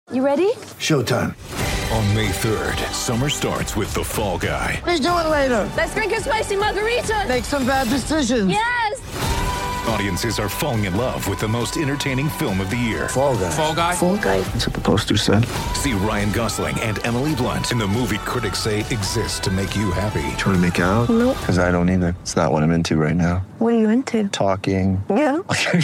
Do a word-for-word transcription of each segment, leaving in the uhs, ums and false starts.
You ready? Showtime. On May third, summer starts with The Fall Guy. Let's do it later. Let's drink a spicy margarita. Make some bad decisions. Yes. Audiences are falling in love with the most entertaining film of the year. Fall Guy. Fall Guy? Fall Guy. That's what the poster said. See Ryan Gosling and Emily Blunt in the movie critics say exists to make you happy. Trying to make it out? Nope. Because I don't either. It's not what I'm into right now. What are you into? Talking. Yeah.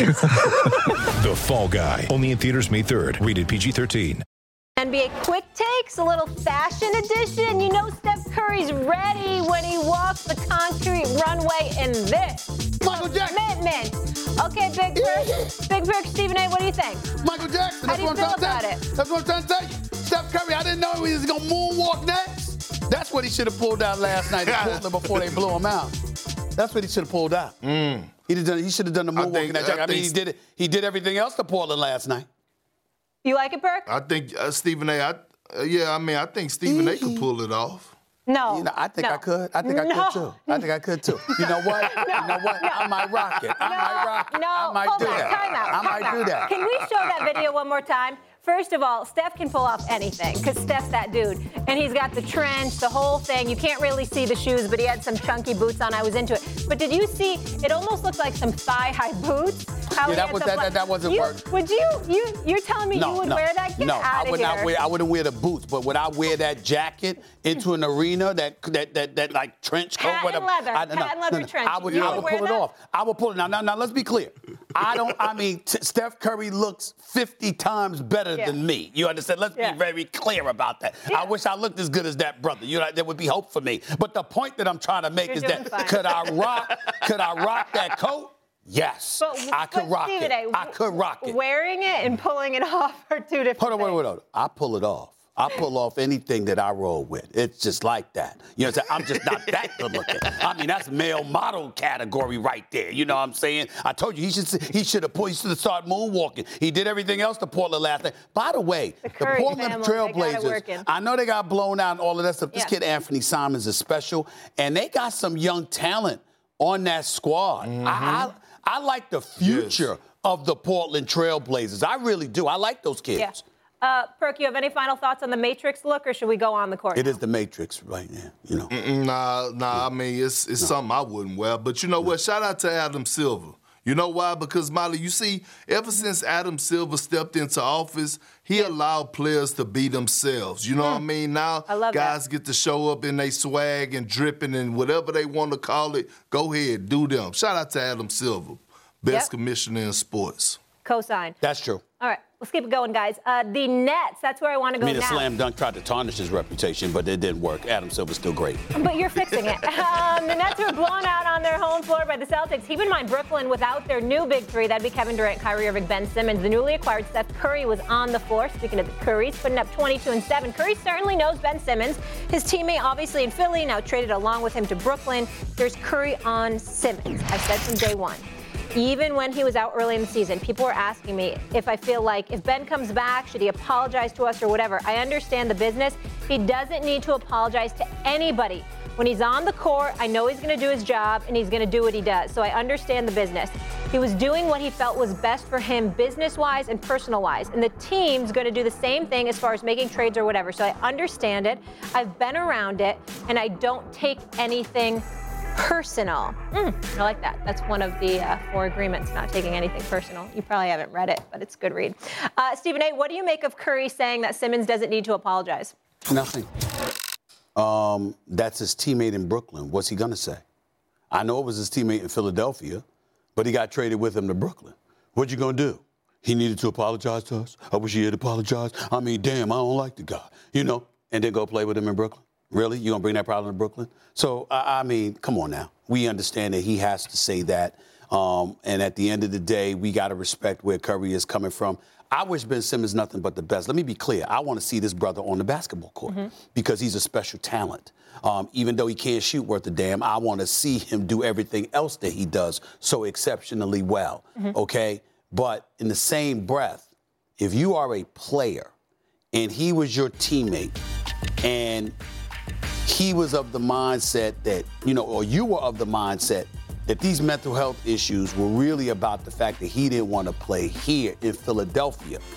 The Fall Guy. Only in theaters May third. Rated P G thirteen. N B A Quick Takes, a little fashion edition. You know Steph Curry's ready when he walks the concrete runway in this. Michael Jackson. Commitment. Okay, Big Perk. Big Perk, Stephen A., what do you think? Michael Jackson. How That's do you what feel I'm trying about to tell it? you. That's what I'm trying to tell you. Steph Curry, I didn't know he was going to moonwalk next. That's what he should have pulled out last night in Portland before they blew him out. That's what he should have pulled out. Mm. He, done, he should have done the moonwalk think- in that I jacket. I, mean, think- he did it. He did everything else to Portland last night. You like it, Perk? I think uh, Stephen A. I, uh, yeah, I mean, I think Stephen A. could pull it off. No. You know, I think no. I could. I think I No. could too. I think I could too. You know what? You know what? I might rock it. I No, might rock it. no, I might hold do on, that. time out, I time might out. do that. Can we show that video one more time? First of all, Steph can pull off anything because Steph's that dude. And he's got the trench, the whole thing. You can't really see the shoes, but he had some chunky boots on. I was into it. But did you see, it almost looked like some thigh-high boots. How Yeah, he that had was- some that- fla- that- that wasn't you, work. Would you, you, you're telling me No, you would no, wear that? Get no, out I of would here. not wear. I wouldn't wear the boots, but would I wear that jacket into an arena, that that that, that like trench coat, Patent whatever? leather, I, no, patent no, leather no, trench. I would, You I would would wear pull it that? off. I would pull it. Now, now, now, let's be clear. I don't. I mean, t- Steph Curry looks fifty times better Yeah. than me. You understand? Let's Yeah. be very clear about that. Yeah. I wish I looked as good as that brother. You know, there would be hope for me. But the point that I'm trying to make You're is doing that fine. could I rock? Could I rock that coat? Yes, But, I could but rock Stephen it. A., I could rock it. Wearing it and pulling it off are two different Hold on, wait, things. wait, wait. I pull it off. I pull off anything that I roll with. It's just like that. You know what I'm saying? I'm just not that good looking. I mean, that's male model category right there. You know what I'm saying? I told you he should he should have he should have started moonwalking. He did everything else to Portland last night. By the way, The the, Curry Portland family, they got it Trailblazers, working. I know they got blown out and all of that stuff. This Yeah. kid Anthony Simons is special, and they got some young talent on that squad. I, I I like the future Yes. of the Portland Trailblazers. I really do. I like those kids. Yeah. Uh, Perk, you have any final thoughts on the Matrix look, or should we go on the court? It now? is the Matrix right now, you know. Mm, Nah, nah. I mean, it's it's something I wouldn't wear. But you know what? Shout out to Adam Silver. You know why? Because, Molly, you see, ever since Adam Silver stepped into office, he allowed players to be themselves. You know what I mean? Now I love guys that. get to show up in their swag and dripping and whatever they want to call it. Go ahead, do them. Shout out to Adam Silver, best Yep. commissioner in sports. Cosign. That's true. All right, let's keep it going, guys. Uh, the Nets, that's where I want to I go mean, the now. slam dunk tried to tarnish his reputation, but it didn't work. Adam Silver's still great. But you're fixing it. Um, the Nets were blown out on their home floor by the Celtics. Keep in mind, Brooklyn without their new big three, that'd be Kevin Durant, Kyrie Irving, Ben Simmons. The newly acquired Steph Curry was on the floor. Speaking of the Currys, putting up twenty-two and seven. Curry certainly knows Ben Simmons. His teammate, obviously in Philly, now traded along with him to Brooklyn. There's Curry on Simmons. I've said from day one. Even when he was out early in the season, people were asking me if I feel like if Ben comes back, should he apologize to us or whatever. I understand the business. He doesn't need to apologize to anybody. When he's on the court, I know he's going to do his job and he's going to do what he does. So I understand the business. He was doing what he felt was best for him business-wise and personal-wise. And the team's going to do the same thing as far as making trades or whatever. So I understand it. I've been around it and I don't take anything personal. Mm, I like that. That's one of the uh, four agreements, not taking anything personal. You probably haven't read it, but it's a good read. Uh, Stephen A., what do you make of Curry saying that Simmons doesn't need to apologize? Nothing. Um, that's his teammate in Brooklyn. What's he going to say? I know it was his teammate in Philadelphia, but he got traded with him to Brooklyn. What you going to do? He needed to apologize to us? I wish he had apologized. I mean, damn, I don't like the guy. You know, and then go play with him in Brooklyn? Really? You going to bring that problem to Brooklyn? So, I, I mean, come on now. We understand that he has to say that. Um, and at the end of the day, we got to respect where Curry is coming from. I wish Ben Simmons nothing but the best. Let me be clear. I want to see this brother on the basketball court mm-hmm. because he's a special talent. Um, even though he can't shoot worth a damn, I want to see him do everything else that he does so exceptionally well, mm-hmm. okay? But in the same breath, if you are a player and he was your teammate and he was of the mindset that, you know, or you were of the mindset that these mental health issues were really about the fact that he didn't want to play here in Philadelphia,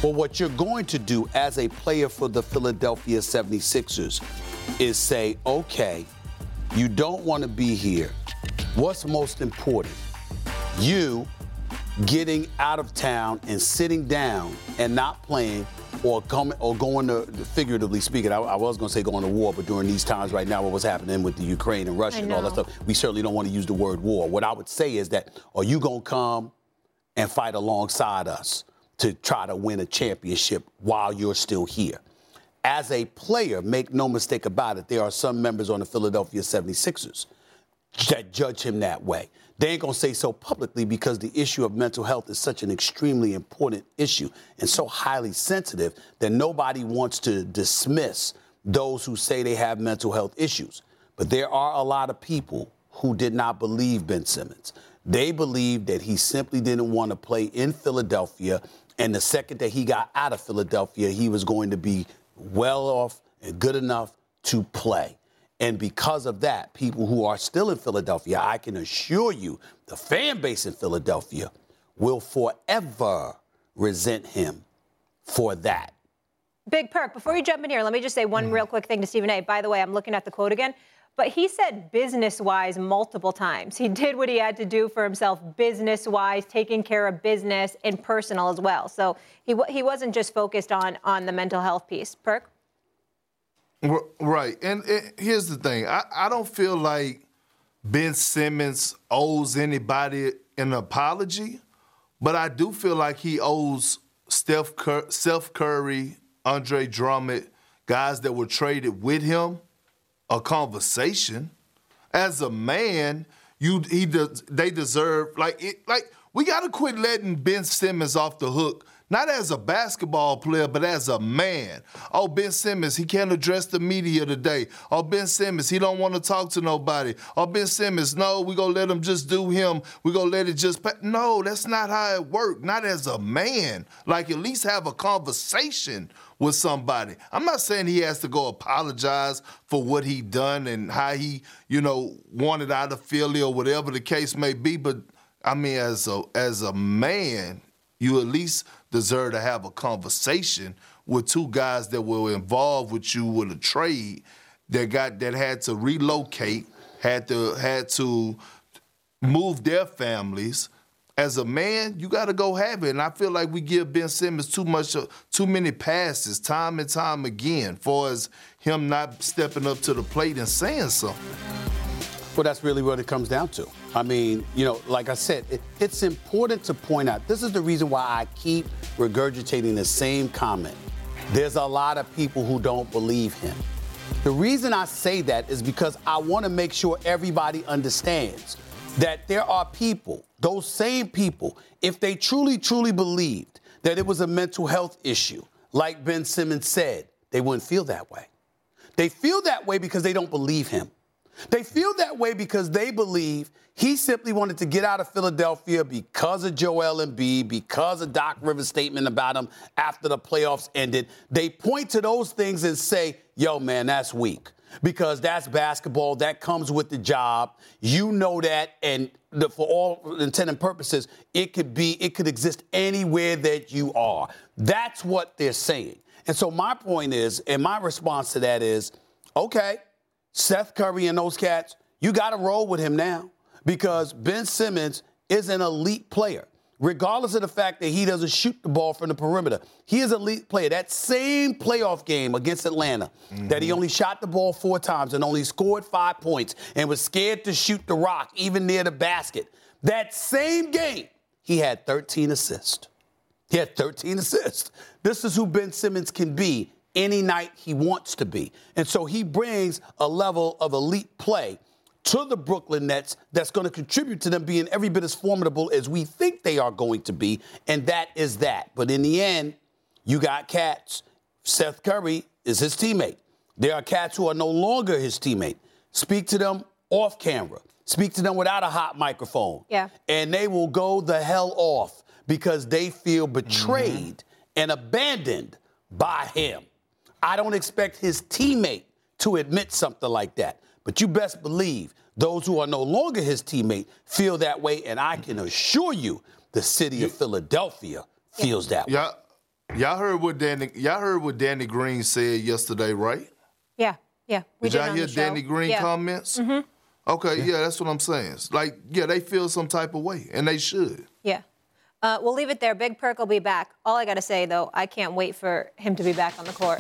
But what you're going to do as a player for the Philadelphia seventy-sixers is say, okay, you don't want to be here. What's most important? You getting out of town and sitting down and not playing or coming or going to, figuratively speaking, I, I was going to say going to war, but during these times right now, what was happening with the Ukraine and Russia and all that stuff, we certainly don't want to use the word war. What I would say is that, are you going to come and fight alongside us to try to win a championship while you're still here? As a player, make no mistake about it, there are some members on the Philadelphia seventy-sixers that judge him that way. They ain't going to say so publicly because the issue of mental health is such an extremely important issue and so highly sensitive that nobody wants to dismiss those who say they have mental health issues. But there are a lot of people who did not believe Ben Simmons. They believed that he simply didn't want to play in Philadelphia, and the second that he got out of Philadelphia, he was going to be well off and good enough to play. And because of that, people who are still in Philadelphia, I can assure you, the fan base in Philadelphia will forever resent him for that. Big Perk, before you jump in here, let me just say one mm. real quick thing to Stephen A. By the way, I'm looking at the quote again, but he said business-wise multiple times. He did what he had to do for himself business-wise, taking care of business and personal as well. So he he wasn't just focused on, on the mental health piece. Perk? Right. And, and here's the thing. I, I don't feel like Ben Simmons owes anybody an apology, but I do feel like he owes Steph Cur- Steph Curry, Andre Drummond, guys that were traded with him, a conversation. As a man, you he does, they deserve, like, it, like we got to quit letting Ben Simmons off the hook. Not as a basketball player, but as a man. Oh, Ben Simmons, he can't address the media today. Oh, Ben Simmons, he don't want to talk to nobody. Oh, Ben Simmons, no, we're going to let him just do him. We're going to let it just pa-. No, that's not how it works. Not as a man. Like, at least have a conversation with somebody. I'm not saying he has to go apologize for what he done and how he, you know, wanted out of Philly or whatever the case may be. But, I mean, as a as a man, you at least deserve to have a conversation with two guys that were involved with you with a trade that got that had to relocate, had to had to move their families. As a man, you got to go have it. And I feel like we give Ben Simmons too much, too many passes, time and time again, for as him not stepping up to the plate and saying something. Well, that's really what it comes down to. I mean, you know, like I said, it, it's important to point out, this is the reason why I keep regurgitating the same comment. There's a lot of people who don't believe him. The reason I say that is because I want to make sure everybody understands that there are people, those same people, if they truly, truly believed that it was a mental health issue, like Ben Simmons said, they wouldn't feel that way. They feel that way because they don't believe him. They feel that way because they believe he simply wanted to get out of Philadelphia because of Joel Embiid, because of Doc Rivers' statement about him after the playoffs ended. They point to those things and say, yo, man, that's weak because that's basketball. That comes with the job. You know that. And the, for all intent and purposes, it could be, it could exist anywhere that you are. That's what they're saying. And so my point is, and my response to that is, okay, Seth Curry and those cats, you got to roll with him now because Ben Simmons is an elite player, regardless of the fact that he doesn't shoot the ball from the perimeter. He is an elite player. That same playoff game against Atlanta, mm-hmm. that he only shot the ball four times and only scored five points and was scared to shoot the rock even near the basket. That same game, he had thirteen assists. He had thirteen assists. This is who Ben Simmons can be any night he wants to be. And so he brings a level of elite play to the Brooklyn Nets that's going to contribute to them being every bit as formidable as we think they are going to be, and that is that. But in the end, you got cats. Seth Curry is his teammate. There are cats who are no longer his teammate. Speak to them off camera. Speak to them without a hot microphone. Yeah. And they will go the hell off because they feel betrayed mm-hmm. and abandoned by him. I don't expect his teammate to admit something like that. But you best believe those who are no longer his teammate feel that way, and I can assure you the city of Philadelphia feels that way. Yeah, Y'all heard what Danny y'all heard what Danny Green said yesterday, right? Yeah, yeah. We did did y'all hear Danny Green yeah. comments? Mm-hmm. Okay, yeah. yeah, that's what I'm saying. It's like, yeah, they feel some type of way, and they should. Yeah. Uh, we'll leave it there. Big Perk will be back. All I got to say, though, I can't wait for him to be back on the court.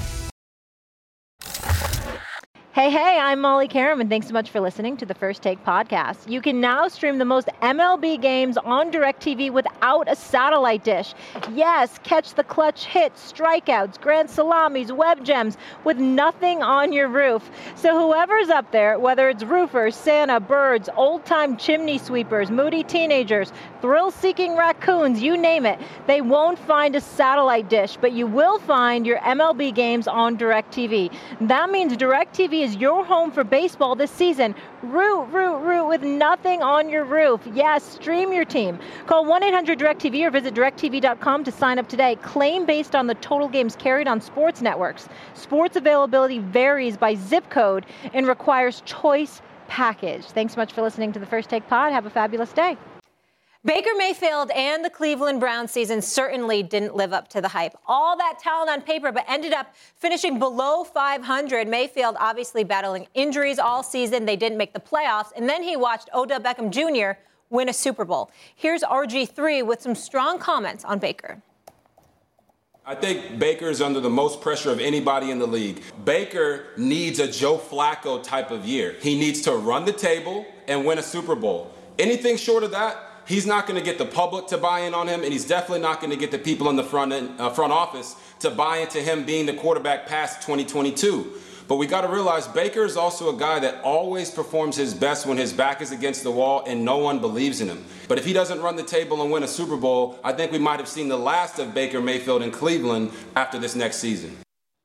Hey, hey, I'm Molly Karam, and thanks so much for listening to the First Take podcast. You can now stream the most M L B games on DirecTV without a satellite dish. Yes, catch the clutch hits, strikeouts, grand salamis, web gems with nothing on your roof. So whoever's up there, whether it's roofers, Santa, birds, old-time chimney sweepers, moody teenagers, thrill-seeking raccoons, you name it, they won't find a satellite dish, but you will find your M L B games on DirecTV. That means DirecTV is your home for baseball this season. Root, root, root with nothing on your roof. Yes, stream your team. Call one eight hundred direct T V or visit direct T V dot com to sign up today. Claim based on the total games carried on sports networks. Sports availability varies by zip code and requires choice package. Thanks so much for listening to the First Take Pod. Have a fabulous day. Baker Mayfield and the Cleveland Browns season certainly didn't live up to the hype. All that talent on paper, but ended up finishing below five hundred. Mayfield obviously battling injuries all season. They didn't make the playoffs. And then he watched Odell Beckham Junior win a Super Bowl. Here's R G three with some strong comments on Baker. I think Baker is under the most pressure of anybody in the league. Baker needs a Joe Flacco type of year. He needs to run the table and win a Super Bowl. Anything short of that, he's not going to get the public to buy in on him, and he's definitely not going to get the people in the front end, uh, front office to buy into him being the quarterback past twenty twenty-two. But we got to realize Baker is also a guy that always performs his best when his back is against the wall and no one believes in him. But if he doesn't run the table and win a Super Bowl, I think we might have seen the last of Baker Mayfield in Cleveland after this next season.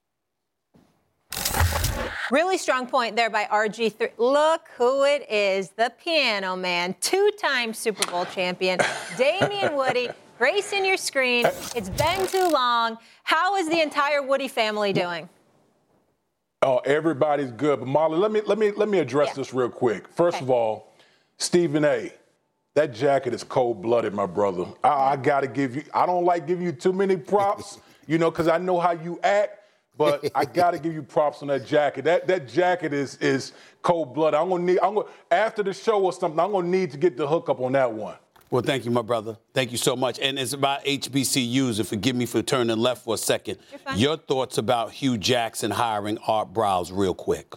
Really strong point there by R G three. Look who it is, the Piano Man, two-time Super Bowl champion, Damien Woody, gracing your screen. It's been too long. How is the entire Woody family doing? Oh, everybody's good. But Molly, let me let me let me address yeah. this real quick. First okay. of all, Stephen A., that jacket is cold-blooded, my brother. I, I got to give you. I don't like giving you too many props, you know, because I know how you act. But I got to give you props on that jacket. That that jacket is is cold-blooded. I'm gonna need. I'm gonna after the show or something. I'm gonna need to get the hookup on that one. Well, thank you, my brother. Thank you so much. And it's about H B C Us, and forgive me for turning left for a second. Your thoughts about Hugh Jackson hiring Art Briles real quick.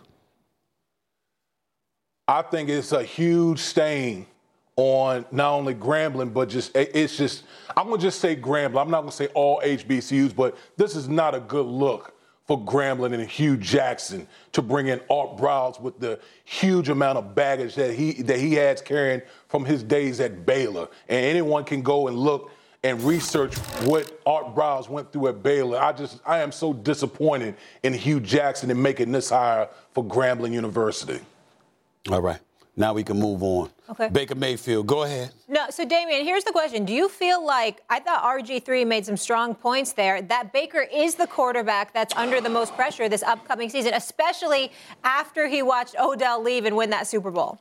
I think it's a huge stain on not only Grambling, but just it's just, I'm going to just say Grambling. I'm not going to say all H B C Us, but this is not a good look for Grambling and Hugh Jackson to bring in Art Briles with the huge amount of baggage that he that he has carrying from his days at Baylor. And anyone can go and look and research what Art Briles went through at Baylor. I just, I am so disappointed in Hugh Jackson in making this hire for Grambling University. All right. Now we can move on. Okay. Baker Mayfield, go ahead. No, so Damien, here's the question. Do you feel like, I thought R G three made some strong points there, that Baker is the quarterback that's under the most pressure this upcoming season, especially after he watched Odell leave and win that Super Bowl?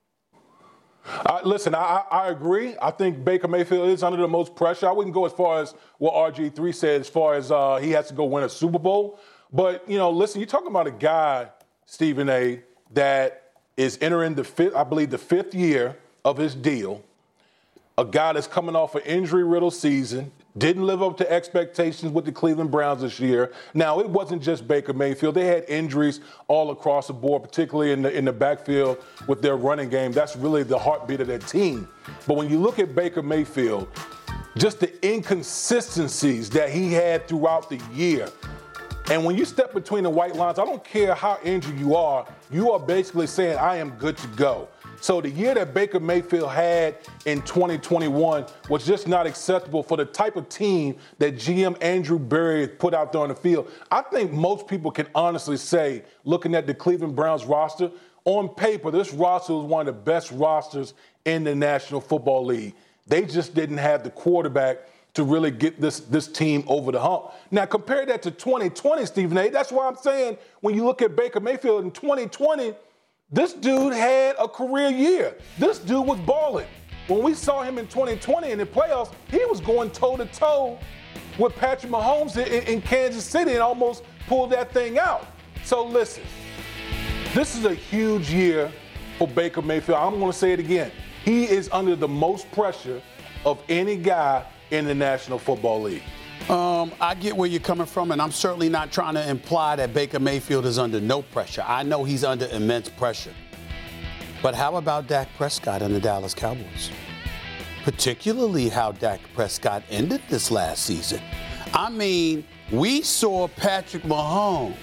Uh, listen, I, I agree. I think Baker Mayfield is under the most pressure. I wouldn't go as far as what R G three said as far as uh, he has to go win a Super Bowl. But, you know, listen, you're talking about a guy, Stephen A., that is entering the fifth, I believe, the fifth year of his deal. A guy that's coming off an injury-riddled season, didn't live up to expectations with the Cleveland Browns this year. Now, it wasn't just Baker Mayfield. They had injuries all across the board, particularly in the in the backfield with their running game. That's really the heartbeat of their team. But when you look at Baker Mayfield, just the inconsistencies that he had throughout the year. And when you step between the white lines, I don't care how injured you are, you are basically saying, I am good to go. So the year that Baker Mayfield had in twenty twenty-one was just not acceptable for the type of team that G M Andrew Berry put out there on the field. I think most people can honestly say, looking at the Cleveland Browns roster, on paper, this roster was one of the best rosters in the National Football League. They just didn't have the quarterback to really get this, this team over the hump. Now, compare that to twenty twenty, Stephen A. That's why I'm saying when you look at Baker Mayfield in twenty twenty, this dude had a career year. This dude was balling. When we saw him in twenty twenty in the playoffs, he was going toe-to-toe with Patrick Mahomes in, in Kansas City and almost pulled that thing out. So listen, this is a huge year for Baker Mayfield. I'm going to say it again. He is under the most pressure of any guy in the National Football League. Um, I get where you're coming from, and I'm certainly not trying to imply that Baker Mayfield is under no pressure. I know he's under immense pressure. But how about Dak Prescott and the Dallas Cowboys? Particularly how Dak Prescott ended this last season. I mean, we saw Patrick Mahomes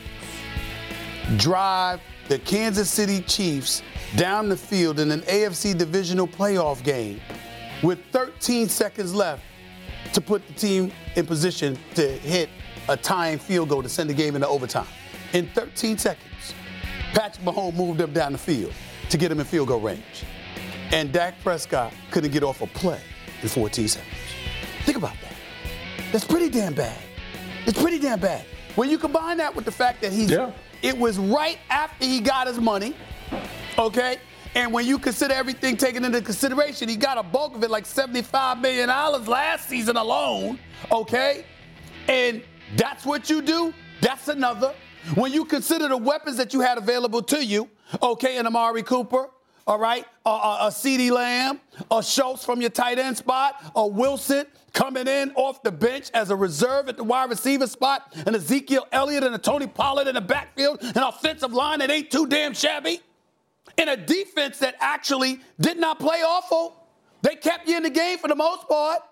drive the Kansas City Chiefs down the field in an A F C divisional playoff game with thirteen seconds left to put the team in position to hit a tying field goal to send the game into overtime. In thirteen seconds, Patrick Mahomes moved them down the field to get him in field goal range. And Dak Prescott couldn't get off a play in fourteen seconds. Think about that. That's pretty damn bad. It's pretty damn bad. When you combine that with the fact that he's, yeah. it was right after he got his money, okay? And when you consider everything taken into consideration, he got a bulk of it, like seventy-five million dollars last season alone, okay? And that's what you do? That's another. When you consider the weapons that you had available to you, okay, an Amari Cooper, all right, a, a, a CeeDee Lamb, a Schultz from your tight end spot, a Wilson coming in off the bench as a reserve at the wide receiver spot, and Ezekiel Elliott and a Tony Pollard in the backfield, an offensive line that ain't too damn shabby, in a defense that actually did not play awful. They kept you in the game for the most part.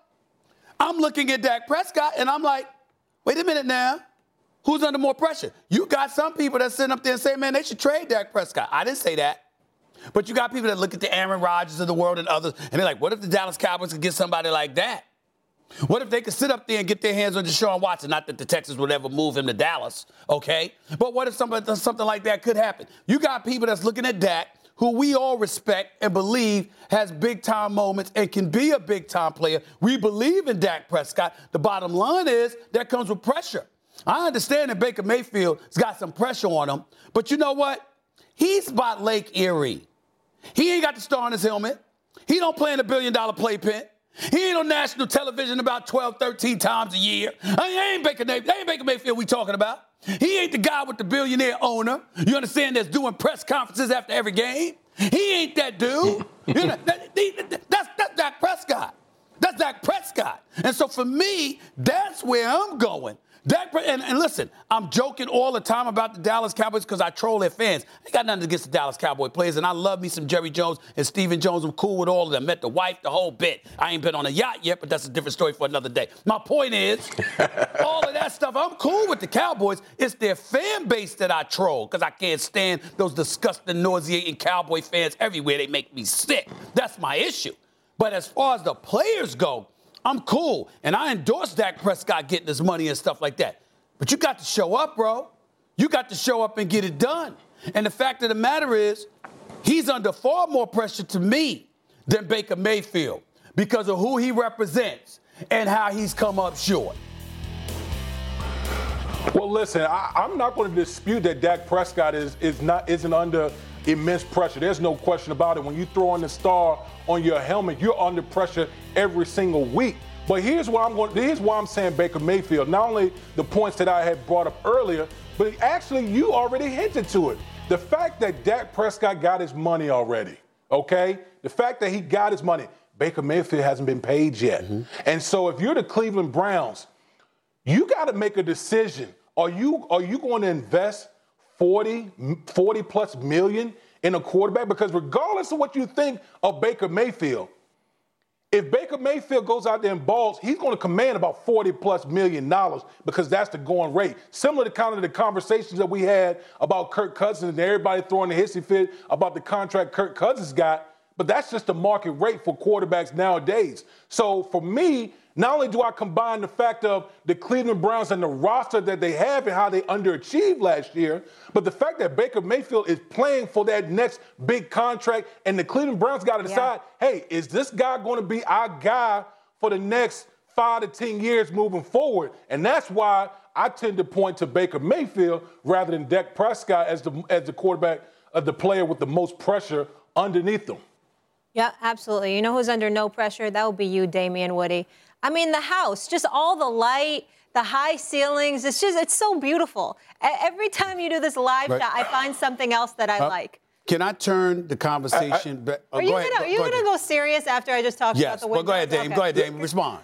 I'm looking at Dak Prescott, and I'm like, wait a minute now. Who's under more pressure? You got some people that sit up there and say, man, they should trade Dak Prescott. I didn't say that. But you got people that look at the Aaron Rodgers of the world and others, and they're like, what if the Dallas Cowboys could get somebody like that? What if they could sit up there and get their hands on Deshaun Watson? Not that the Texans would ever move him to Dallas, okay? But what if somebody, something like that could happen? You got people that's looking at Dak, who we all respect and believe has big-time moments and can be a big-time player. We believe in Dak Prescott. The bottom line is that comes with pressure. I understand that Baker Mayfield has got some pressure on him, but you know what? He's about Lake Erie. He ain't got the star on his helmet. He don't play in a billion-dollar playpen. He ain't on national television about twelve, thirteen times a year. I mean, ain't Baker, that ain't Baker Mayfield we talking about. He ain't the guy with the billionaire owner, you understand, that's doing press conferences after every game. He ain't that dude. You know, that, that's, that's Dak Prescott. That's Dak Prescott. And so for me, that's where I'm going. Dak, and, and listen, I'm joking all the time about the Dallas Cowboys because I troll their fans. I ain't got nothing against the Dallas Cowboy players, and I love me some Jerry Jones and Stephen Jones. I'm cool with all of them. Met the wife, the whole bit. I ain't been on a yacht yet, but that's a different story for another day. My point is, all of that stuff, I'm cool with the Cowboys. It's their fan base that I troll because I can't stand those disgusting, nauseating Cowboy fans everywhere. They make me sick. That's my issue. But as far as the players go, I'm cool, and I endorse Dak Prescott getting his money and stuff like that. But you got to show up, bro. You got to show up and get it done. And the fact of the matter is, he's under far more pressure to me than Baker Mayfield because of who he represents and how he's come up short. Well, listen, I, I'm not going to dispute that Dak Prescott is, is not, isn't under immense pressure. There's no question about it. When you throw on the star on your helmet, you're under pressure every single week. But here's why I'm going. Here's why I'm saying Baker Mayfield. Not only the points that I had brought up earlier, but actually you already hinted to it. The fact that Dak Prescott got his money already, okay? The fact that he got his money. Baker Mayfield hasn't been paid yet. Mm-hmm. And so if you're the Cleveland Browns, you got to make a decision. Are you are you going to invest forty, forty plus million in a quarterback? Because regardless of what you think of Baker Mayfield, if Baker Mayfield goes out there and balls, he's going to command about forty plus million dollars because that's the going rate. Similar to kind of the conversations that we had about Kirk Cousins and everybody throwing the hissy fit about the contract Kirk Cousins got, but that's just the market rate for quarterbacks nowadays. So for me, not only do I combine the fact of the Cleveland Browns and the roster that they have and how they underachieved last year, but the fact that Baker Mayfield is playing for that next big contract and the Cleveland Browns got to decide, yeah. hey, is this guy going to be our guy for the next five to ten years moving forward? And that's why I tend to point to Baker Mayfield rather than Dak Prescott as the, as the quarterback of the player with the most pressure underneath them. Yeah, absolutely. You know who's under no pressure? That would be you, Damian Woody. I mean, the house, just all the light, the high ceilings. It's just, it's so beautiful. Every time you do this live Right. shot, I find something else that I Uh, like. Can I turn the conversation back? Oh, Are you go ahead, gonna, are you go gonna ahead. go serious after I just talked about Yes. the Well, windows? go ahead, Dame. Okay. Go ahead, Dame. Respond.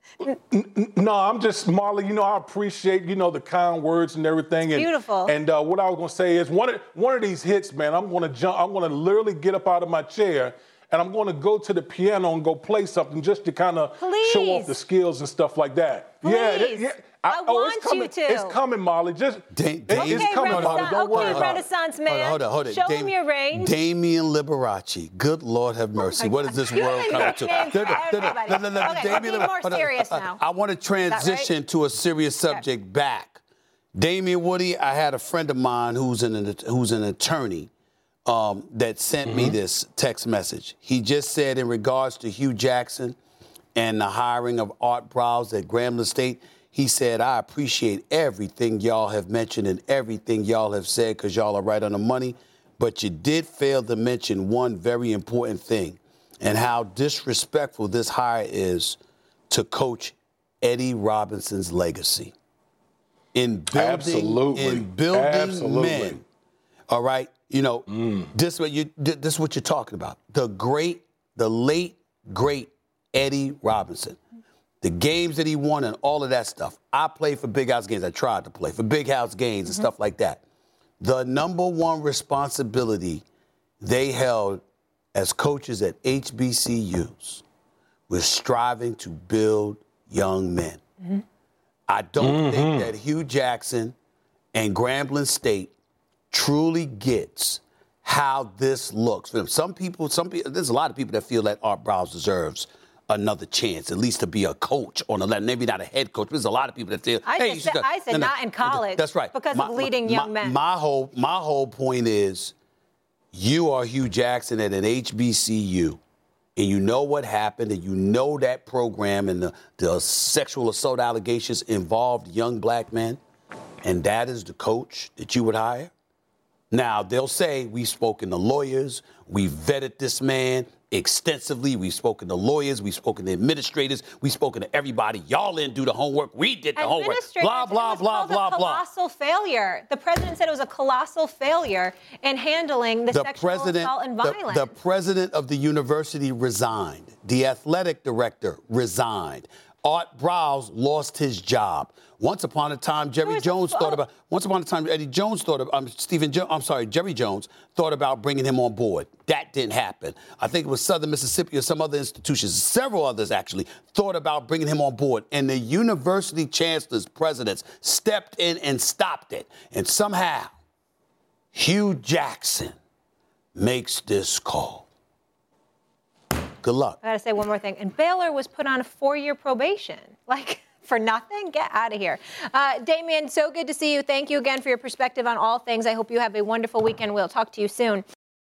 No, I'm just, Marley, you know, I appreciate, you know, the kind words and everything. And, Beautiful. And uh, what I was going to say is one of, one of these hits, man, I'm going to jump, I'm going to literally get up out of my chair and I'm going to go to the piano and go play something just to kind of show off the skills and stuff like that. Yeah, Please. yeah. I oh, want it's coming. you to. It's coming, Molly. Just Dame, it- it's Okay, coming, Molly. Renaissance, Don't worry okay, about it. Renaissance man. Hold on, hold on. Show Dame- him your range. Damian Liberace. Good Lord have mercy. What is this You world can coming make to? names for No, no, no, no, everybody. no, no, no, Okay, Damian let's be Liber- more hold on. serious Uh, now. I want to transition right? to a serious subject back. Damian Woody, I had a friend of mine who's an who's an attorney um, that sent Mm-hmm. me this text message. He just said in regards to Hugh Jackson and the hiring of Art Browse at Grambling State, he said, I appreciate everything y'all have mentioned and everything y'all have said because y'all are right on the money, but you did fail to mention one very important thing and how disrespectful this hire is to Coach Eddie Robinson's legacy. In building, Absolutely. in building Absolutely. men, all right, you know, Mm. this what you this is what you're talking about. The great, the late great Eddie Robinson, the games that he won and all of that stuff. I played for Big House games. I tried to play for Big House games and stuff like that. The number one responsibility they held as coaches at H B C Us was striving to build young men. I don't think that Hugh Jackson and Grambling State truly gets how this looks for them. Some people, some people, there's a lot of people that feel that Art Browse deserves another chance, at least to be a coach on the level, maybe not a head coach. But there's a lot of people that feel. I hey, just you said- should go- I said not in college That's right. because of leading young my, men. My whole, my whole point is, you are Hugh Jackson at an H B C U. And you know what happened, and you know that program and the, the sexual assault allegations involved young black men, and that is the coach that you would hire? Now, they'll say, we've spoken to lawyers, we've vetted this man extensively, we've spoken to lawyers, we've spoken to administrators, we've spoken to everybody. Y'all didn't do the homework, we did the homework. Administrators, Blah, blah, it was blah, called blah, a blah. colossal failure. The president said it was a colossal failure in handling the, the sexual president, assault and the- violence. The, president of the university resigned. The athletic director resigned. Art Browse lost his job. Once upon a time, Jerry Where's Jones the thought fault? about. Once upon a time, Eddie Jones thought about. Um, Stephen, jo- I'm sorry, Jerry Jones thought about bringing him on board. That didn't happen. I think it was Southern Mississippi or some other institutions, several others actually, thought about bringing him on board. And the university chancellors, presidents stepped in and stopped it. And somehow, Hugh Jackson makes this call. Good luck. I got to say one more thing. And Baylor was put on a four-year probation. Like, for nothing? Get out of here. Uh, Damian, so good to see you. Thank you again for your perspective on all things. I hope you have a wonderful weekend. We'll talk to you soon.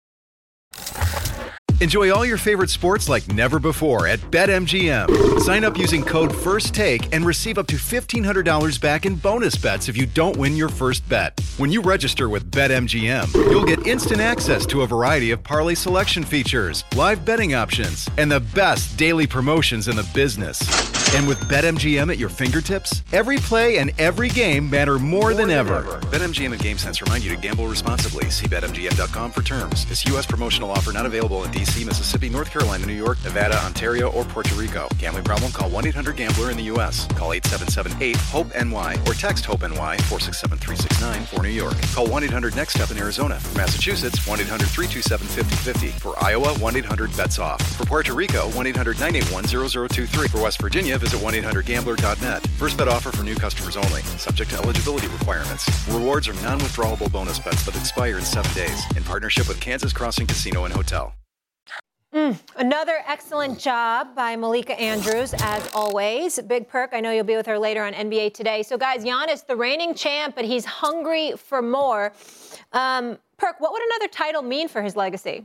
Enjoy all your favorite sports like never before at BetMGM. Sign up using code FIRSTTAKE and receive up to fifteen hundred dollars back in bonus bets if you don't win your first bet. When you register with BetMGM, you'll get instant access to a variety of parlay selection features, live betting options, and the best daily promotions in the business. And with BetMGM at your fingertips, every play and every game matter more, more than, than ever. ever. BetMGM and GameSense remind you to gamble responsibly. See Bet M G M dot com for terms. This U S promotional offer not available in D C, Mississippi, North Carolina, New York, Nevada, Ontario, or Puerto Rico. Gambling problem? Call one eight hundred gambler in the U S. Call eight seven seven eight hope N Y or text HOPE-NY four six seven three six nine for New York. Call one eight hundred next step in Arizona. For Massachusetts, one eight hundred three two seven five zero five zero. For Iowa, one eight hundred bets off. For Puerto Rico, one eight hundred nine eight one zero zero two three. For West Virginia, visit one eight hundred gambler dot net. First bet offer for new customers only. Subject to eligibility requirements. Rewards are non-withdrawable bonus bets that expire in seven days. In partnership with Kansas Crossing Casino and Hotel. Mm, another excellent job by Malika Andrews, as always. Big perk. I know you'll be with her later on N B A Today. So, guys, Giannis, the reigning champ, but he's hungry for more. Um, Perk, what would another title mean for his legacy?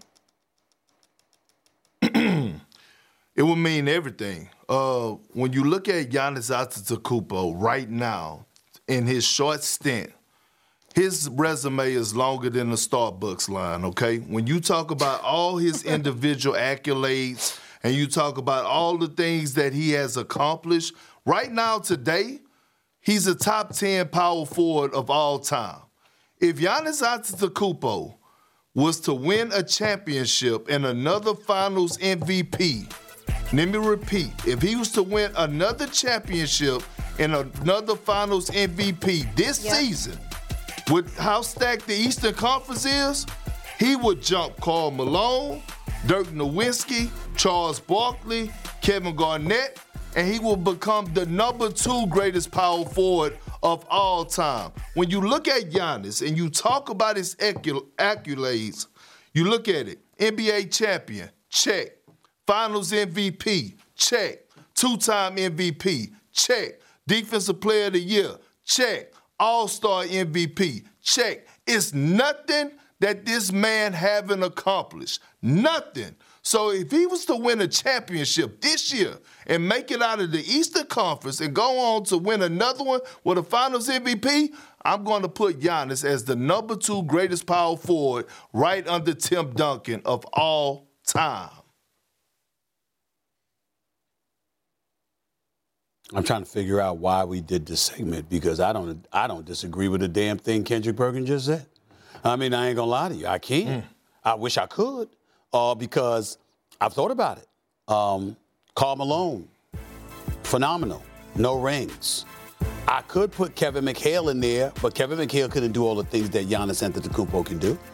It would mean everything. Uh, when you look at Giannis Antetokounmpo right now, in his short stint, his resume is longer than the Starbucks line, okay? When you talk about all his individual accolades and you talk about all the things that he has accomplished, right now today, he's a top ten power forward of all time. If Giannis Antetokounmpo was to win a championship and another Finals M V P, let me repeat, if he was to win another championship and another Finals M V P this yep. season, with how stacked the Eastern Conference is, he would jump Karl Malone, Dirk Nowitzki, Charles Barkley, Kevin Garnett, and he will become the number two greatest power forward of all time. When you look at Giannis and you talk about his accolades, you look at it, N B A champion, check. Finals M V P, check. Two-time M V P, check. Defensive Player of the Year, check. All-Star M V P, check. It's nothing that this man haven't accomplished. Nothing. So if he was to win a championship this year and make it out of the Eastern Conference and go on to win another one with a Finals M V P, I'm going to put Giannis as the number two greatest power forward right under Tim Duncan of all time. I'm trying to figure out why we did this segment because I don't I don't disagree with the damn thing Kendrick Perkins just said. I mean, I ain't gonna lie to you. I can't. Mm. I wish I could uh, because I've thought about it. Um, Karl Malone, phenomenal. No rings. I could put Kevin McHale in there, but Kevin McHale couldn't do all the things that Giannis Antetokounmpo can do.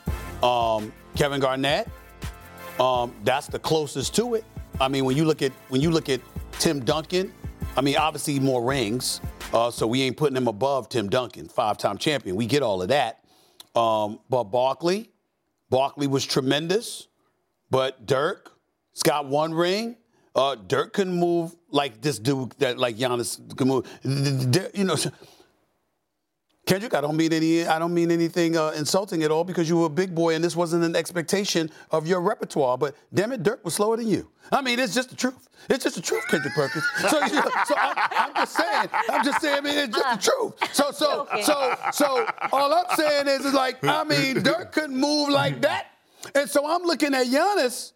Um, Kevin Garnett, um, that's the closest to it. I mean, when you look at when you look at Tim Duncan, I mean, obviously more rings, uh, so we ain't putting him above Tim Duncan, five-time champion. We get all of that. Um, but Barkley, Barkley was tremendous. But Dirk, he's got one ring. Uh, Dirk can move like this dude, that like Giannis can move. You know, Kendrick, I don't mean any, I don't mean anything uh, insulting at all because you were a big boy and this wasn't an expectation of your repertoire. But damn it, Dirk was slower than you. I mean, it's just the truth. It's just the truth, Kendrick Perkins. So, you know, so I, I'm just saying. I'm just saying. I mean, it's just the truth. So, so, so, so, all I'm saying is, is like, I mean, Dirk couldn't move like that, and so I'm looking at Giannis.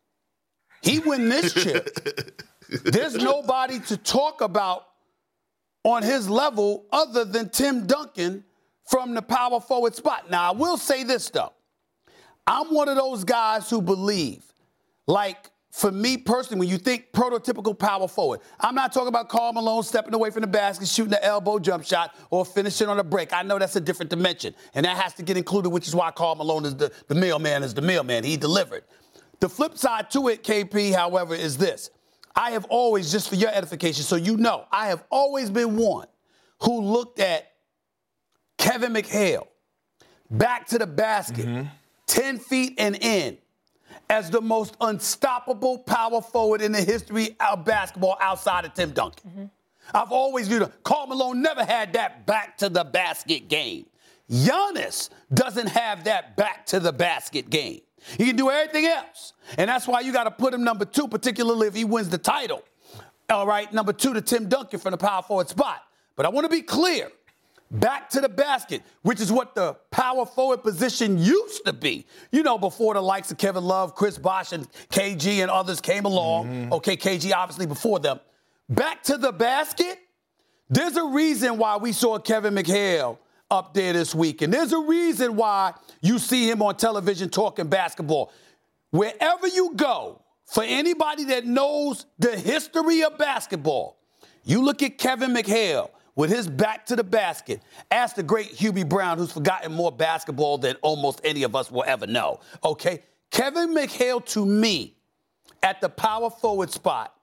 He win this chip. There's nobody to talk about on his level other than Tim Duncan from the power forward spot. Now, I will say this, though. I'm one of those guys who believe, like, for me personally, when you think prototypical power forward, I'm not talking about Karl Malone stepping away from the basket, shooting the elbow jump shot, or finishing on a break. I know that's a different dimension, and that has to get included, which is why Karl Malone is the, the mailman is the mailman. He delivered. The flip side to it, K P, however, is this. I have always, just for your edification, so you know, I have always been one who looked at Kevin McHale back to the basket, mm-hmm. ten feet and in, as the most unstoppable power forward in the history of basketball outside of Tim Duncan. Mm-hmm. I've always viewed him. Karl Malone never had that back to the basket game. Giannis doesn't have that back to the basket game. He can do everything else. And that's why you got to put him number two, particularly if he wins the title. All right, number two to Tim Duncan from the power forward spot. But I want to be clear. Back to the basket, which is what the power forward position used to be. You know, before the likes of Kevin Love, Chris Bosh, and K G and others came along. Mm-hmm. Okay, K G obviously before them. Back to the basket, there's a reason why we saw Kevin McHale up there this week. And there's a reason why you see him on television talking basketball. Wherever you go, for anybody that knows the history of basketball, you look at Kevin McHale with his back to the basket. Ask the great Hubie Brown, who's forgotten more basketball than almost any of us will ever know. Okay? Kevin McHale, to me, at the power forward spot,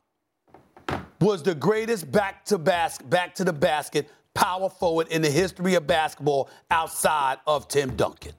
was the greatest back to bas- back to the basket power forward in the history of basketball outside of Tim Duncan.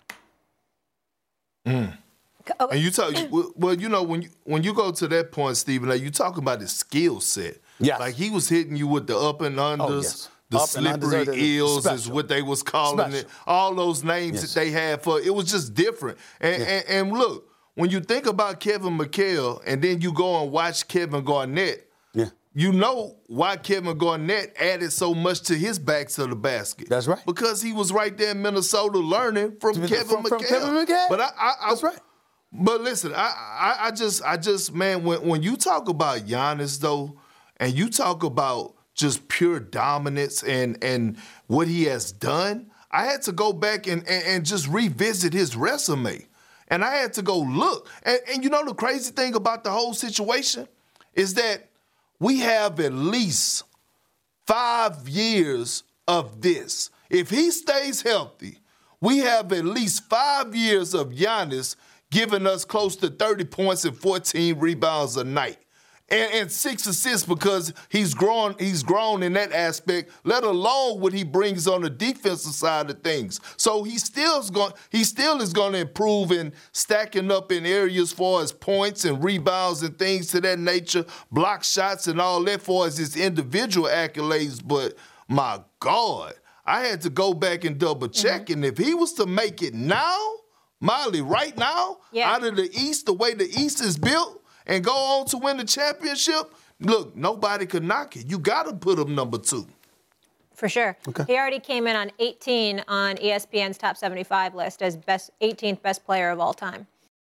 Mm. And you talk, well, you know, when you, when you go to that point, Stephen, like you talking about his skill set. Yes. Like he was hitting you with the up and unders, oh, yes. the up slippery eels special. Is what they was calling special. It. All those names yes. that they had for it was just different. And, yeah. and, and look, when you think about Kevin McHale and then you go and watch Kevin Garnett, yeah. you know why Kevin Garnett added so much to his back to the basket. That's right. Because he was right there in Minnesota learning from, Kevin, from, McHale. from Kevin McHale. But I, I, I, That's right. But listen, I, I, I just, I just, man, when, when you talk about Giannis, though, and you talk about just pure dominance and, and what he has done, I had to go back and, and, and just revisit his resume. And I had to go look. And, and you know the crazy thing about the whole situation is that we have at least five years of this. If he stays healthy, we have at least five years of Giannis giving us close to thirty points and fourteen rebounds a night. And, and six assists because he's grown, he's grown in that aspect, let alone what he brings on the defensive side of things. So he still is going, he still is going to improve in stacking up in areas for his points and rebounds and things to that nature, block shots and all that for as his individual accolades. But my God, I had to go back and double check. Mm-hmm. And if he was to make it now, Molly, right now, yeah. out of the East, the way the East is built, and go on to win the championship, look, nobody could knock it. You got to put him number two. For sure. Okay. He already came in on eighteen on E S P N's top seventy-five list as best eighteenth best player of all time.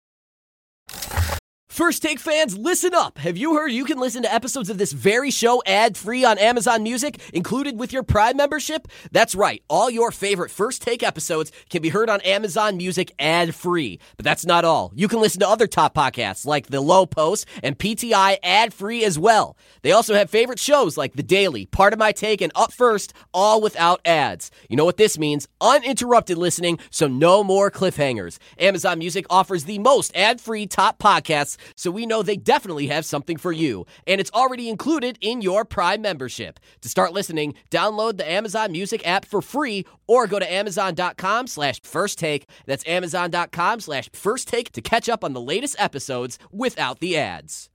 First Take fans, listen up. Have you heard you can listen to episodes of this very show ad-free on Amazon Music, included with your Prime membership? That's right. All your favorite First Take episodes can be heard on Amazon Music ad-free. But that's not all. You can listen to other top podcasts like The Low Post and P T I ad-free as well. They also have favorite shows like The Daily, Part of My Take, and Up First, all without ads. You know what this means? Uninterrupted listening, so no more cliffhangers. Amazon Music offers the most ad-free top podcasts, so we know they definitely have something for you. And it's already included in your Prime membership. To start listening, download the Amazon Music app for free or go to amazon.com slash first take. That's amazon.com slash first take to catch up on the latest episodes without the ads.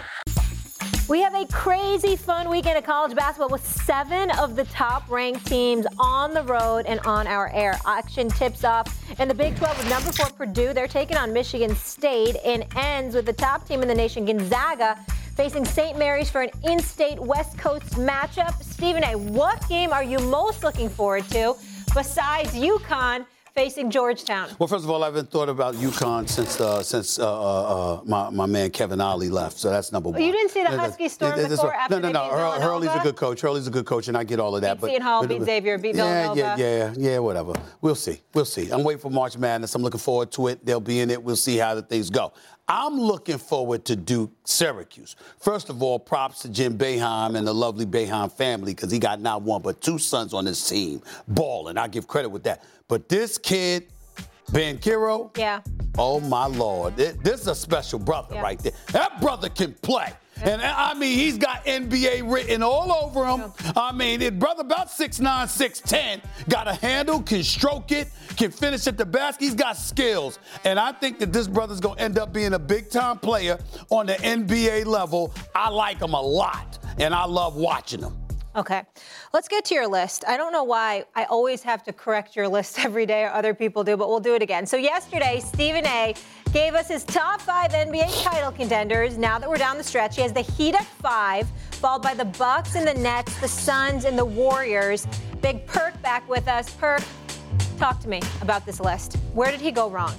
We have a crazy fun weekend of college basketball with seven of the top-ranked teams on the road and on our air. Action tips off in the Big twelve with number four Purdue. They're taking on Michigan State and ends with the top team in the nation, Gonzaga, facing Saint Mary's for an in-state West Coast matchup. Stephen A., what game are you most looking forward to besides UConn facing Georgetown? Well, first of all, I haven't thought about UConn since uh, since uh, uh, my, my man Kevin Ollie left, so that's number one. You didn't see the Huskies storm the court after No, no, no. Hur- Hurley's a good coach. Hurley's a good coach, and I get all of that. Beat Seton Hall, beat Xavier, beat yeah, Villanova. Yeah, yeah, yeah, whatever. We'll see. We'll see. I'm waiting for March Madness. I'm looking forward to it. They'll be in it. We'll see how the things go. I'm looking forward to Duke Syracuse. First of all, props to Jim Boeheim and the lovely Boeheim family because he got not one but two sons on his team balling. I give credit with that. But this kid, Banchero, yeah. Oh, my Lord. This is a special brother yeah. right there. That brother can play. And, I mean, he's got N B A written all over him. Yeah. I mean, his brother about six nine, six ten, got a handle, can stroke it, can finish at the basket. He's got skills. And I think that this brother's going to end up being a big-time player on the N B A level. I like him a lot, and I love watching him. Okay, let's get to your list. I don't know why I always have to correct your list every day, or other people do, but we'll do it again. So yesterday, Stephen A. gave us his top five N B A title contenders. Now that we're down the stretch, he has the Heat at five, followed by the Bucks and the Nets, the Suns, and the Warriors. Big Perk back with us. Perk, talk to me about this list. Where did he go wrong?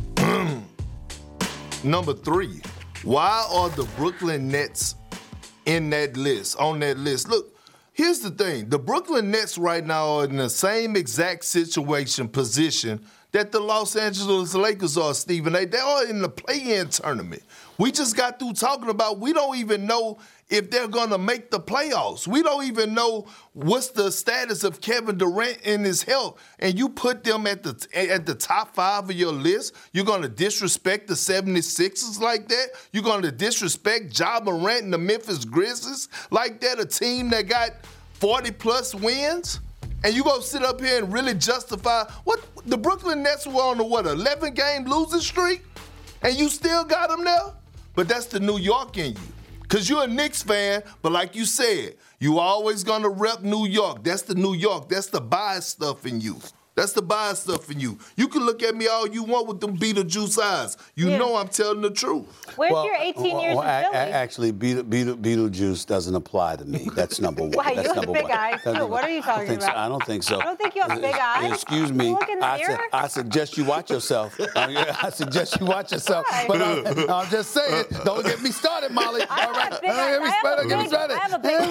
Number three, why are the Brooklyn Nets in that list, on that list? Look, here's the thing. The Brooklyn Nets right now are in the same exact situation, position, that the Los Angeles Lakers are, Stephen A. They are in the play-in tournament. We just got through talking about we don't even know if they're going to make the playoffs. We don't even know what's the status of Kevin Durant and his health. And you put them at the at the top five of your list. You're going to disrespect the seventy-sixers like that? You're going to disrespect Ja Morant and the Memphis Grizzlies like that, a team that got forty-plus wins? And you go sit up here and really justify what the Brooklyn Nets were on the what eleven-game losing streak, and you still got them there? But that's the New York in you. Because you're a Knicks fan, but like you said, you always going to rep New York. That's the New York. That's the bias stuff in you. That's the bias stuff in you. You can look at me all you want with them Beetlejuice eyes. You Yeah. know I'm telling the truth. Where's Well, your eighteen years well, in a- Philly? a- Actually, Beetle, Beetle, Beetlejuice doesn't apply to me. That's number one. Why, you That's have number big one. eyes, That's too. number What one. are you I don't talking think so. about? I don't think so. I don't think you have big eyes. Excuse me. Look in the I, su- mirror. I suggest you watch yourself. I, yeah, I suggest you watch yourself. Why? But I'm, I'm just saying, don't get me started, Molly. I All have right. big Don't get me eyes. I have started. a Don't get me big- started. I have a big head.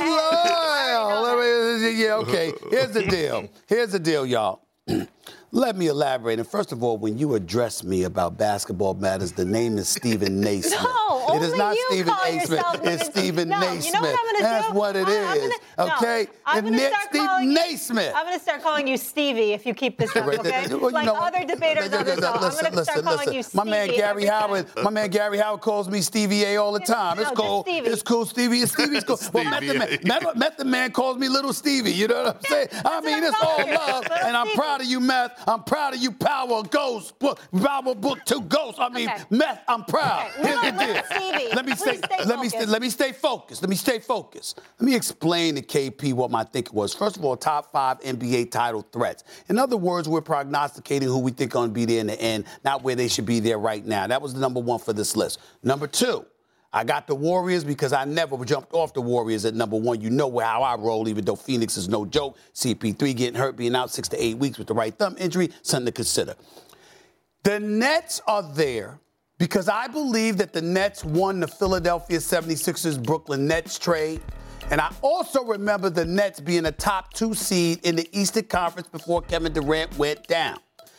Well, let me- Yeah, okay. Here's the deal. Here's the deal, y'all. Let me elaborate. And first of all, when you address me about basketball matters, the name is Stephen Naismith. No, it is only not you Stephen call A. Smith. yourself It's Stephen- Stephen No, you know Naismith. what I'm gonna That's do? what it I- I'm is. gonna- no, okay? I'm And gonna Nick start Stephen calling you- Naismith. I'm going to start calling you Stevie if you keep this up, Right, okay? well, you like know, other debaters on this show. I'm going to start calling you Stevie. My man Gary every time. Howard, my man Gary Howard calls me Stevie A all the time. It's No, just cool. Stevie. It's cool, Stevie. It's Stevie's cool. Well, Method Man, Method- Method Man calls me Little Stevie. You know what I'm saying? I mean, what it's I'm all calling you. love, Little and I'm Stevie. proud of you, Meth. I'm proud of you, Power Ghost. Book, Power Book Two Ghost. I mean, Okay. Meth. I'm proud. Okay, Here's the little deal. Stevie, Let me please stay. stay Let me stay. focused. Let me stay focused. Let me stay focused. Let me explain to K P what my thinking was. First of all, top five N B A title threats. In other words, we're prognosticating who we think going to be there in the end, not where they should be there right now. That was the number one for this list. Number two, I got the Warriors because I never jumped off the Warriors at number one. You know how I roll, even though Phoenix is no joke. C P three getting hurt, being out six to eight weeks with the right thumb injury, something to consider. The Nets are there because I believe that the Nets won the Philadelphia seventy-sixers Brooklyn Nets trade. And I also remember the Nets being a top two seed in the Eastern Conference before Kevin Durant went down.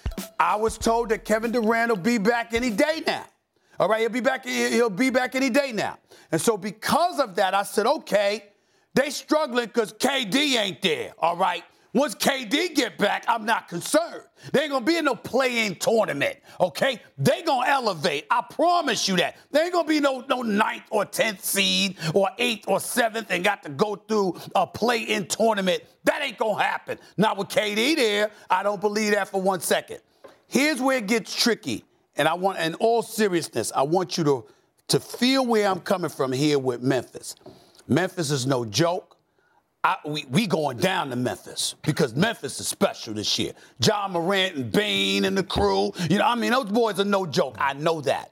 I was told that Kevin Durant will be back any day now. All right, he'll be back, he'll be back any day now. And so because of that, I said, okay, they struggling because K D ain't there, all right? Once K D get back, I'm not concerned. There ain't gonna be no play-in tournament, okay? They gonna elevate. I promise you that. There ain't gonna be no, no ninth or tenth seed or eighth or seventh and got to go through a play-in tournament. That ain't gonna happen. Not with K D there. I don't believe that for one second. Here's where it gets tricky. And I want, in all seriousness, I want you to, to feel where I'm coming from here with Memphis. Memphis is no joke. I, we, we going down to Memphis because Memphis is special this year. John Morant and Bane and the crew. You know, I mean, those boys are no joke. I know that.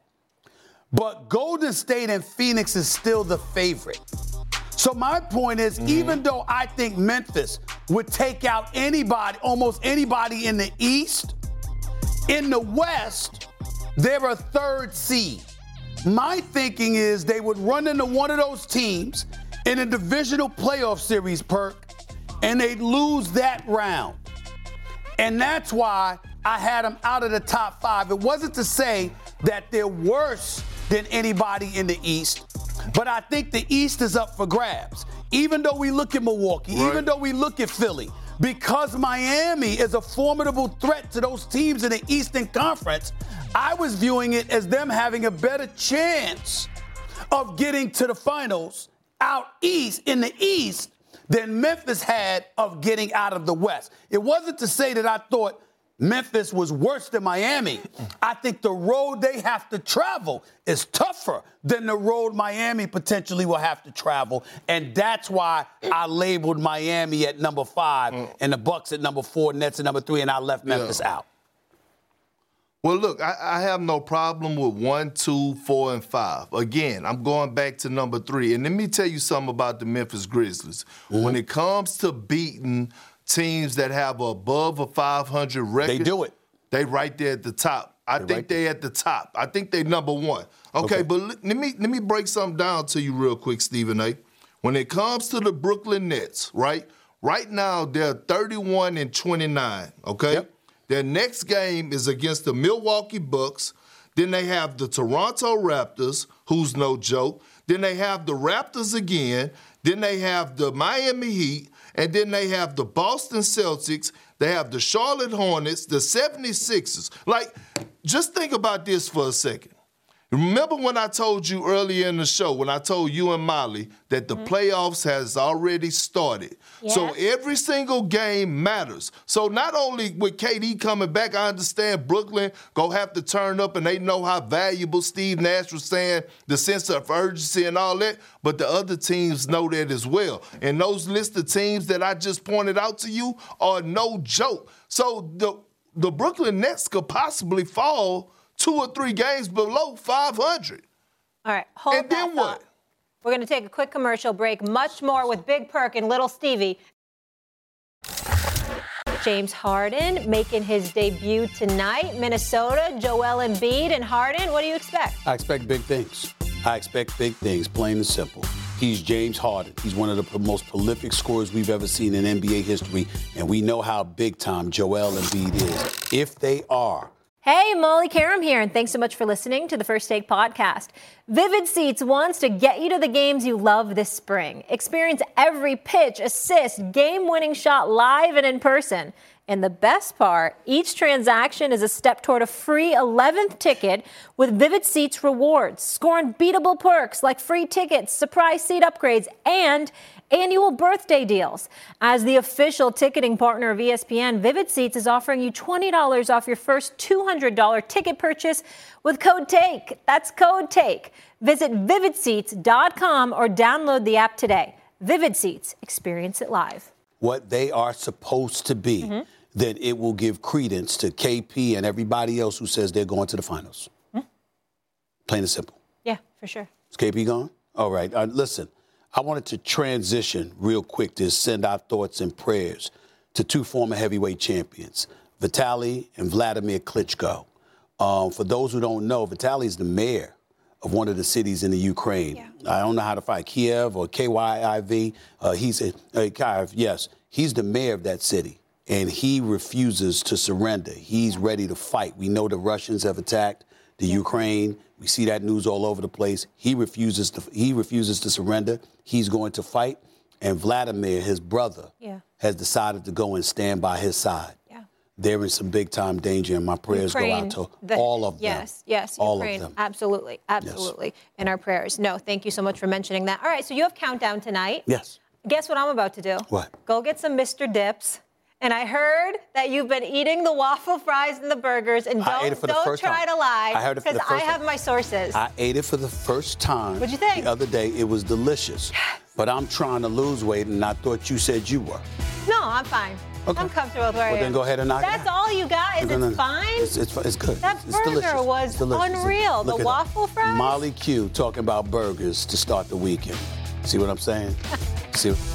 But Golden State and Phoenix is still the favorite. So my point is, mm-hmm. even though I think Memphis would take out anybody, almost anybody in the East, in the West, they're a third seed. My thinking is they would run into one of those teams in a divisional playoff series, Perk, and they'd lose that round. And that's why I had them out of the top five. It wasn't to say that they're worse than anybody in the East, but I think the East is up for grabs. Even though we look at Milwaukee, right. even though we look at Philly, because Miami is a formidable threat to those teams in the Eastern Conference, I was viewing it as them having a better chance of getting to the finals out east, in the East, than Memphis had of getting out of the West. It wasn't to say that I thought Memphis was worse than Miami. I think the road they have to travel is tougher than the road Miami potentially will have to travel. And that's why I labeled Miami at number five mm. and the Bucks at number four, Nets at number three, and I left Memphis yeah. out. Well, look, I, I have no problem with one, two, four, and five. Again, I'm going back to number three. And let me tell you something about the Memphis Grizzlies. Mm-hmm. When it comes to beating teams that have above a five hundred record, they do it. They right there at the top. I They're think right they at the top. I think they number one. Okay, okay. but let me let me break something down to you real quick, Stephen A. When it comes to the Brooklyn Nets, right? Right now they're thirty-one and twenty-nine. Okay. Yep. Their next game is against the Milwaukee Bucks. Then they have the Toronto Raptors, who's no joke. Then they have the Raptors again. Then they have the Miami Heat. And then they have the Boston Celtics. They have the Charlotte Hornets, the seventy-sixers. Like, just think about this for a second. Remember when I told you earlier in the show, when I told you and Molly that the mm-hmm. playoffs has already started. Yes. So every single game matters. So not only with K D coming back, I understand Brooklyn go have to turn up and they know how valuable Steve Nash was saying, the sense of urgency and all that, but the other teams know that as well. And those list of teams that I just pointed out to you are no joke. So the the Brooklyn Nets could possibly fall two or three games below five hundred. All right, hold and that then thought. What? We're going to take a quick commercial break. Much more with Big Perk and Little Stevie. James Harden making his debut tonight. Minnesota, Joel Embiid and Harden. What do you expect? I expect big things. I expect big things, plain and simple. He's James Harden. He's one of the most prolific scorers we've ever seen in N B A history, and we know how big time Joel Embiid is. If they are. Hey, Molly Karam here, and thanks so much for listening to the First Take podcast. Vivid Seats wants to get you to the games you love this spring. Experience every pitch, assist, game-winning shot live and in person. And the best part, each transaction is a step toward a free eleventh ticket with Vivid Seats rewards. Score unbeatable perks like free tickets, surprise seat upgrades, and annual birthday deals. As the official ticketing partner of E S P N, Vivid Seats is offering you twenty dollars off your first two hundred dollars ticket purchase with code TAKE. That's code TAKE. Visit vivid seats dot com or download the app today. Vivid Seats. Experience it live. What they are supposed to be, mm-hmm. then it will give credence to K P and everybody else who says they're going to the finals. Mm-hmm. Plain and simple. Yeah, for sure. Is K P gone? All right. Uh, listen. I wanted to transition real quick to send our thoughts and prayers to two former heavyweight champions, Vitaly and Vladimir Klitschko. Um, for those who don't know, Vitaly is the mayor of one of the cities in the Ukraine. Yeah. I don't know how to find Kiev or K Y I V. Uh, he's a, uh, Kiev, yes. He's the mayor of that city, and he refuses to surrender. He's ready to fight. We know the Russians have attacked the yeah. Ukraine. We see that news all over the place. He refuses to he refuses to surrender. He's going to fight. And Vladimir, his brother, yeah. has decided to go and stand by his side. Yeah. They're in some big-time danger, and my prayers Ukraine, go out to the, all of them. Yes, yes, all Ukraine. Of them. Absolutely, absolutely. Yes. In our prayers. No, thank you so much for mentioning that. All right, so you have Countdown tonight. Yes. Guess what I'm about to do? What? Go get some Mister Dips. And I heard that you've been eating the waffle fries and the burgers, and don't, don't try time. to lie, I heard it for the because first I have time. my sources. I ate it for the first time. What'd you think? The other day. It was delicious. Yes. But I'm trying to lose weight, and I thought you said you were. No, I'm fine. Okay. I'm comfortable with where well, I am. then go ahead and knock That's it out. all you got? Is gonna, it fine? It's, it's, it's good. That it's burger delicious. was it's delicious. unreal. Look the waffle fries? Molly Q talking about burgers to start the weekend. See what I'm saying? See what